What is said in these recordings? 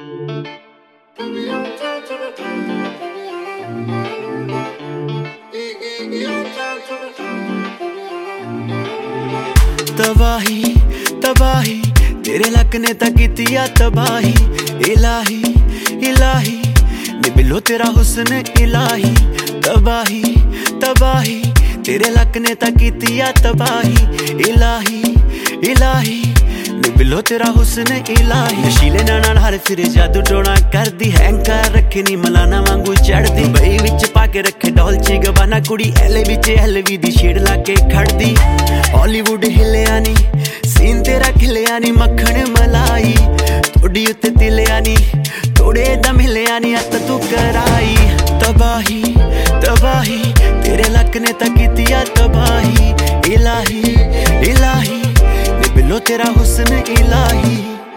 तबाही तबाही तेरे लक ने ता कीतिया तबाही। इलाही इलाही निबिलो तेरा हुस्न इलाही। तबाही तबाही तेरे लक ने ता कीतिया तबाही। इलाही इलाही निबिलो तेरा हुस्न इलाही। नशीले नाल हर फिरे जादू टोना करदी। हैंकार रखे नी मलाना वांगू चढ़दी। बई विच पाके रखे डॉल्चे गबाना कुड़ी एले विच एलवी दी शेड लाके खड़दी। हॉलीवुड हिलिया नी सीन तेरा खिलिया नी। मक्खन मलाई थोड़ी उत्ते तिलिया नी। थोड़े दम हिलिया नी अत तू कराई। तबाही तबाही तेरे लक ने ता कीतिया तबाही। इलाही इलाही निबिलो तेरा हुस्न इलाही।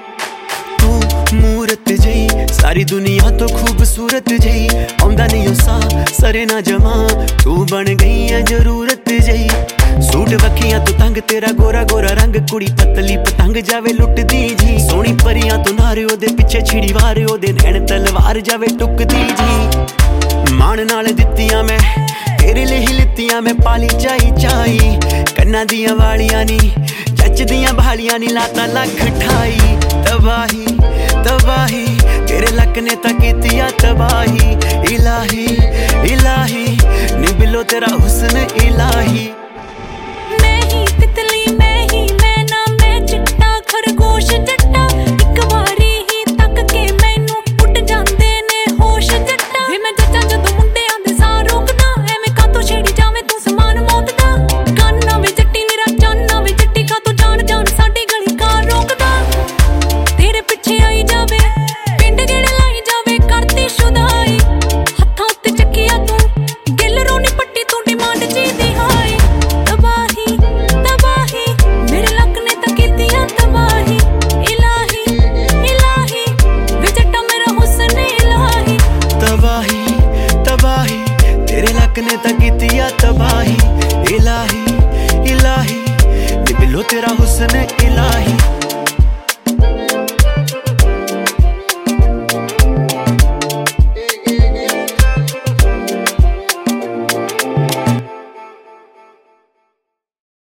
तू मूरत जई सारी दुनिया तो खूबसूरत जई। आउंदा नहीं उसा सरे ना जमा तू बन गई है जरूरत जई। सूट वखियां तू तंग तेरा गोरा गोरा रंग। कुड़ी पतली पतंग जावे लुटदी जी। सोनी परियां तू नारे ओदे पिछे छिड़ी वार। ओदे नैन तलवार जावे टुकदी जी। मान नाल दित्तियां मैं तेरे लिए ही लित्तियां मैं पाली चाई चाई। कन्ना दियां वालियां नी चच दियां भालियां नी लाता लख ठाई। तबाही तबाही तेरे लक ने ता कीतिया तबाही। इलाही इलाही निबिलो तेरा हुस्न इलाही। मैं ही तितली मैं ही मैना मैं चिट्टा खरगोश जट्टा। एक बारी ही तक के मैनू उठ जांदे ने होश जट्टा। वे मैं जच्चा जदों मुंडियां दे साह रोकदा। एवें कातों छेड़ी जावे तू समान मौत दा। गाना वे जट्टी मेरा जाना वे जट्टी कातों जान जान साडी गली कार रोकदा। तेरे पिछे आई जावे पिंड गेड़े लाई जावे करती शुदाई। हत्थां उत्ते चक्किया तू गिल रोनी पट्टी तू डिमांड जी दी हाई। तबाही तबाही मेरे लक ने ता कीतिया तबाही। इलाही इलाही वे जट्टा मेरा हुस्न इलाही। तबाही तबाही तेरे लक ने ता कीतिया तबाही। इलाही इलाही निबिलो तेरा हुस्न इलाही।